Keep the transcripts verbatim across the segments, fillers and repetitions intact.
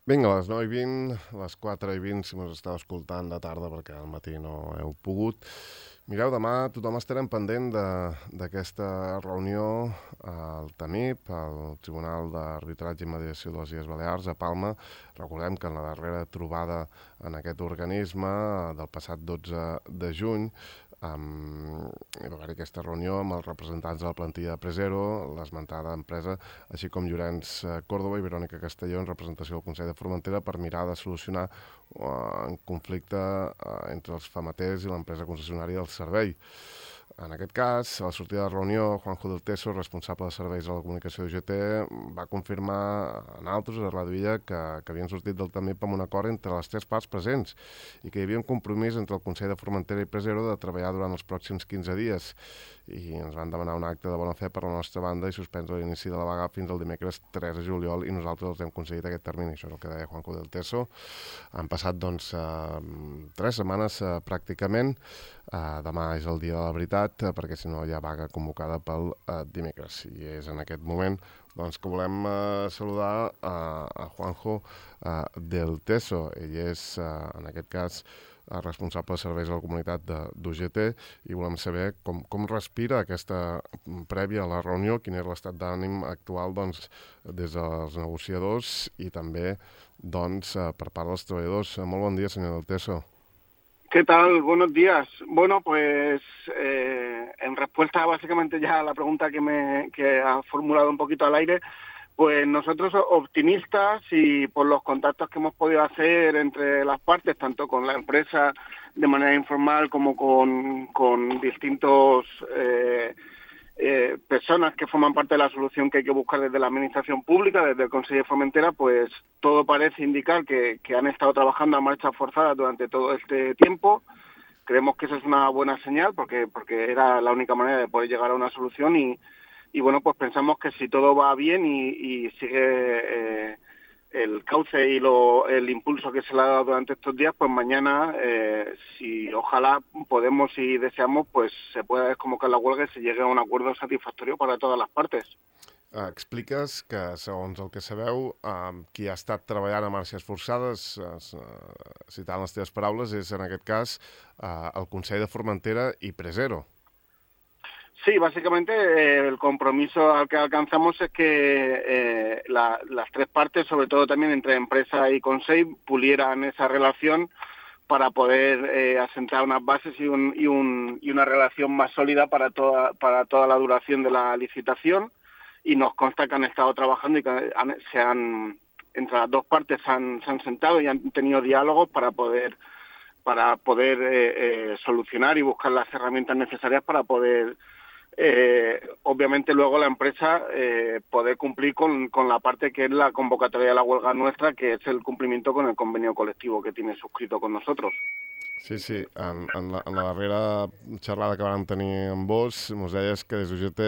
Vinga, a les nou i vint, a les quatre i vint, si mos esteu escoltant de tarda, perquè al matí no heu pogut. Mireu, demà tothom estarem pendent d'aquesta reunió al TAMIP, al Tribunal d'Arbitratge i Mediació de les Illes Balears, a Palma. Recordem que en la darrera trobada en aquest organisme, del passat dotze de juny, Um, hi va haver aquesta reunió amb els representants de la plantilla de Presero, l'esmentada empresa, així com Llorenç Córdoba i Verònica Castelló en representació del Consell de Formentera per mirar de solucionar uh, un conflicte uh, entre els famaters i l'empresa concessionària del servei. En aquest cas, a la sortida de la reunió, Juanjo del Teso, responsable de serveis de la comunicació d'U G T, va confirmar a nosaltres, a Ràdio Illa, que, que havien sortit del TAMIP amb un acord entre les tres parts presents i que hi havia un compromís entre el Consell de Formentera i Presero de treballar durant els pròxims quinze dies. I ens van demanar un acte de bona fe per la nostra banda i suspendre l'inici de la vaga fins al dimecres tres de juliol i nosaltres els hem concedit aquest termini. Això és el que deia Juanjo del Teso. Han passat, doncs, eh, tres setmanes eh, pràcticament. Uh, demà és el dia de la veritat, uh, perquè si no hi ha vaga convocada pel uh, dimecres. I és en aquest moment doncs, que volem uh, saludar uh, a Juanjo uh, del Teso. Ell és, uh, en aquest cas, uh, responsable de serveis a la comunitat d'U G T i volem saber com, com respira aquesta prèvia a la reunió, quin és l'estat d'ànim actual doncs, des dels negociadors i també doncs, uh, per part dels treballadors. Uh, molt bon dia, senyor del Teso. ¿Qué tal? Buenos días. Bueno, pues eh, en respuesta básicamente ya a la pregunta que me que ha formulado un poquito al aire, pues nosotros optimistas y por los contactos que hemos podido hacer entre las partes, tanto con la empresa de manera informal como con, con distintos eh, eh, personas que forman parte de la solución que hay que buscar desde la administración pública, desde el Consejo de Formentera, pues todo parece indicar que, que han estado trabajando a marcha forzada durante todo este tiempo. Creemos que eso es una buena señal porque, porque era la única manera de poder llegar a una solución y, y bueno, pues pensamos que si todo va bien y, y sigue eh, el cauce y lo, el impulso que se le ha dado durante estos días, pues mañana, eh, si ojalá podemos y deseamos, pues se pueda desconvocar la huelga y se llegue a un acuerdo satisfactorio para todas las partes. Uh, expliques que, segons el que sabeu, uh, qui ha estat treballant a marxes forçades, uh, citant les teves paraules, és en aquest cas uh, el Consell de Formentera i Presero. Sí, básicamente eh, el compromiso al que alcanzamos es que eh, la, las tres partes, sobre todo también entre empresa y Consejo, pulieran esa relación para poder eh, asentar unas bases y, un, y, un, y una relación más sólida para toda, para toda la duración de la licitación. Y nos consta que han estado trabajando y que han, se han, entre las dos partes han, se han sentado y han tenido diálogos para poder, para poder eh, eh, solucionar y buscar las herramientas necesarias para poder Eh, obviamente luego la empresa eh, poder cumplir con, con la parte que es la convocatoria de la huelga nuestra, que es el cumplimiento con el convenio colectivo que tiene suscrito con nosotros. Sí, sí, en, en, la, en la darrera xerrada que vam tenir amb vos, mos deies que des d'U G T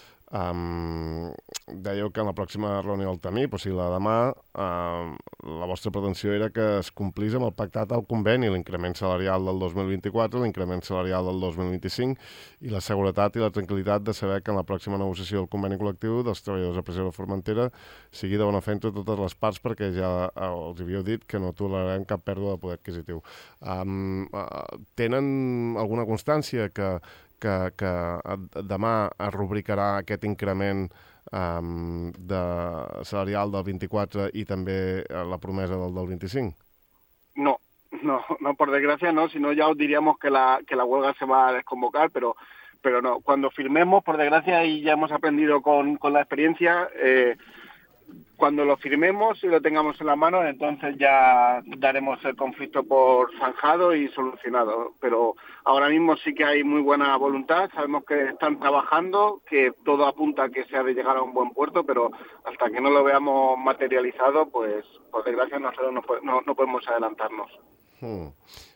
um, dèieu que en la pròxima reunió del TAMIP, o sigui la demà, um, la vostra pretensió era que es complís amb el pactat al conveni, l'increment salarial del dos mil vint-i-quatre, l'increment salarial del dos mil vint-i-cinc i la seguretat i la tranquil·litat de saber que en la pròxima negociació del conveni col·lectiu dels treballadors de Presero Formentera sigui de bona fe entre totes les parts, perquè ja eh, els havíeu dit que no tolerarem cap pèrdua de poder adquisitiu. Um, uh, tenen alguna constància que, que, que demà es rubricarà aquest increment um, de salarial del vint-i-quatre i també la promesa del del vint-i-cinc? No, no, no, por desgracia no, si no ya os diríamos que la, que la huelga se va a desconvocar, pero, pero no, cuando firmemos, por desgracia, y ya hemos aprendido con, con la experiencia, eh, cuando lo firmemos y lo tengamos en la mano, entonces ya daremos el conflicto por zanjado y solucionado. Pero ahora mismo sí que hay muy buena voluntad, sabemos que están trabajando, que todo apunta a que se ha de llegar a un buen puerto, pero hasta que no lo veamos materializado, pues por desgracia nosotros no, no, no podemos adelantarnos. Hmm.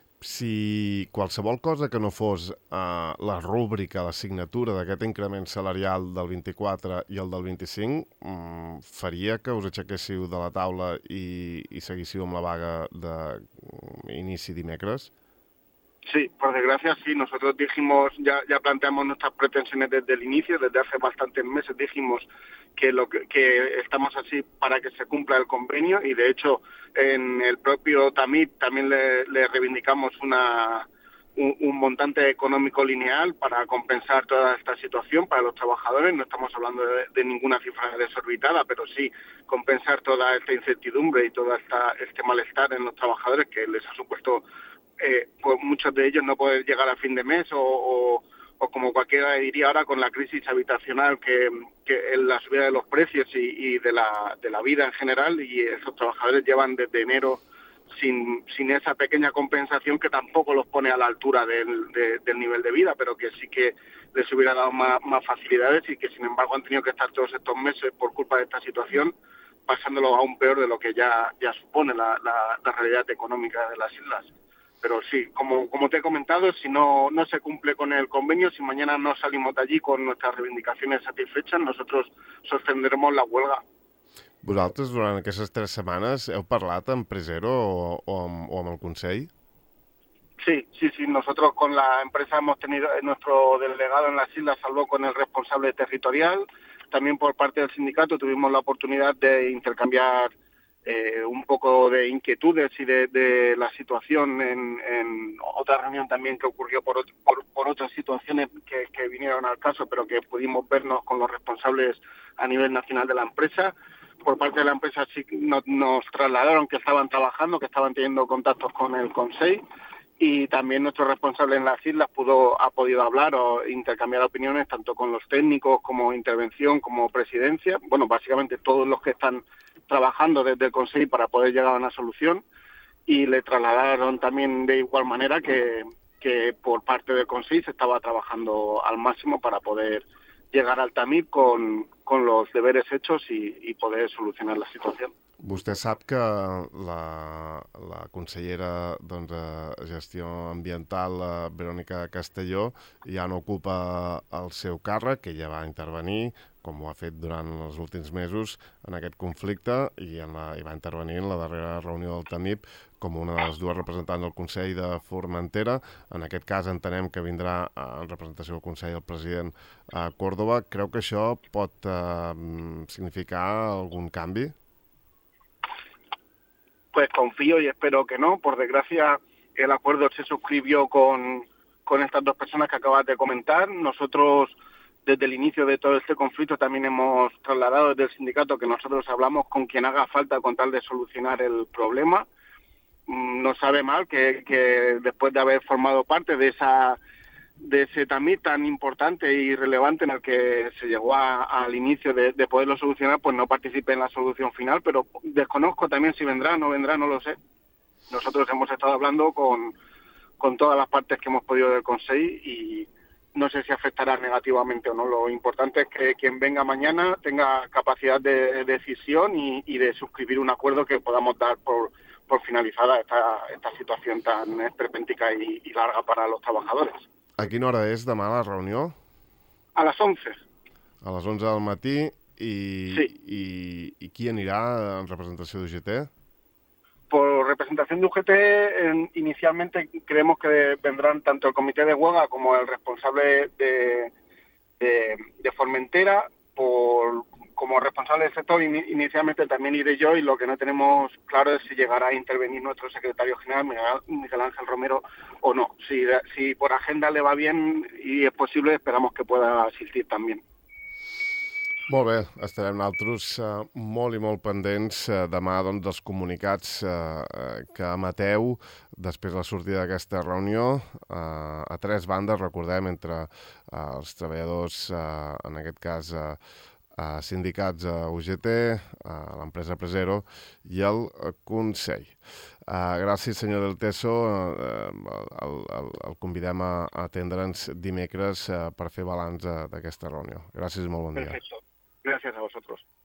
Si qualsevol cosa que no fos uh, la rúbrica, la signatura d'aquest increment salarial del vint-i-quatre i el del vint-i-cinc, um, faria que us aixequéssiu de la taula i, i seguíssiu amb la vaga d'inici dimecres? Sí, por desgracia sí. Nosotros dijimos, ya, ya planteamos nuestras pretensiones desde el inicio, desde hace bastantes meses dijimos que, lo que, que estamos así para que se cumpla el convenio y de hecho en el propio TAMIP también le, le reivindicamos una, un, un montante económico lineal para compensar toda esta situación para los trabajadores. No estamos hablando de, de ninguna cifra desorbitada, pero sí compensar toda esta incertidumbre y todo esta, este malestar en los trabajadores que les ha supuesto Eh, pues muchos de ellos no poder llegar a fin de mes o, o, o como cualquiera diría ahora con la crisis habitacional que, que en la subida de los precios y, y de, la, de la vida en general, y esos trabajadores llevan desde enero sin, sin esa pequeña compensación que tampoco los pone a la altura del, de, del nivel de vida, pero que sí que les hubiera dado más, más facilidades y que sin embargo han tenido que estar todos estos meses por culpa de esta situación pasándolo aún peor de lo que ya, ya supone la, la, la realidad económica de las islas. Pero sí, como, como te he comentado, si no, no se cumple con el convenio, si mañana no salimos de allí con nuestras reivindicacions satisfechas, nosotros sostendremos la huelga. Vosaltres, durant aquestes tres setmanes, heu parlat amb Presero o, o, amb, o amb el Consell? Sí, sí, sí. Nosotros con la empresa hemos tenido, nuestro delegado en las islas habló con el responsable territorial. También por parte del sindicato tuvimos la oportunidad de intercambiar Eh, un poco de inquietudes y de, de la situación en, en otra reunión también que ocurrió por, por, por otras situaciones que, que vinieron al caso, pero que pudimos vernos con los responsables a nivel nacional de la empresa. Por parte de la empresa sí nos, nos trasladaron que estaban trabajando, que estaban teniendo contactos con el Consejo, y también nuestro responsable en las islas pudo, ha podido hablar o intercambiar opiniones tanto con los técnicos como intervención, como presidencia, bueno, básicamente todos los que están trabajando desde el Consejo para poder llegar a una solución, y le trasladaron también de igual manera que, que por parte del Consejo se estaba trabajando al máximo para poder llegar al TAMIP con, con los deberes hechos y, y poder solucionar la situación. Vostè sap que la, la consellera doncs, de Gestió Ambiental, la Verònica Castelló, ja no ocupa el seu càrrec, que ja va intervenir, com ho ha fet durant els últims mesos, en aquest conflicte, i, en la, i va intervenir en la darrera reunió del TAMIP com una de les dues representants del Consell de Formentera. En aquest cas entenem que vindrà en representació del Consell el president a Córdoba. Creu que això pot eh, significar algun canvi? Pues confío y espero que no. Por desgracia, el acuerdo se suscribió con, con estas dos personas que acabas de comentar. Nosotros, desde el inicio de todo este conflicto, también hemos trasladado desde el sindicato que nosotros hablamos con quien haga falta con tal de solucionar el problema. No sabe mal que, que después de haber formado parte de esa de ese TAMIP tan importante y relevante en el que se llegó a, al inicio de, de poderlo solucionar, pues no participe en la solución final, pero desconozco también si vendrá o no vendrá, no lo sé. Nosotros hemos estado hablando con, con todas las partes que hemos podido del Consejo y no sé si afectará negativamente o no. Lo importante es que quien venga mañana tenga capacidad de decisión y, y de suscribir un acuerdo que podamos dar por, por finalizada esta, esta situación tan esperpéntica y, y larga para los trabajadores. A quina hora és demà la reunió? A les once. A les onze del matí. I, sí. i, i qui anirà en representació d'U G T? Por representación de U G T, en, inicialmente creemos que vendrán tanto el comité de huelga como el responsable de, de, de Formentera. Por, como responsable del sector, in, inicialmente también iré yo, y lo que no tenemos claro es si llegará a intervenir nuestro secretario general, Miguel, Miguel Ángel Romero, o no. Si, si por agenda le va bien y es posible, esperamos que pueda asistir también. Molt bé, estarem nosaltres eh, molt i molt pendents eh, demà doncs, dels comunicats eh, que emeteu després de la sortida d'aquesta reunió eh, a tres bandes, recordem, entre eh, els treballadors, eh, en aquest cas eh, eh, sindicats a U G T, a l'empresa Presero i el Consell. Uh, gràcies, senyor Del Teso. Uh, el, el, el convidem a, a atendre'ns dimecres uh, per fer balanç uh, d'aquesta reunió. Gràcies i molt bon dia. Perfecto. Gracias a vosotros.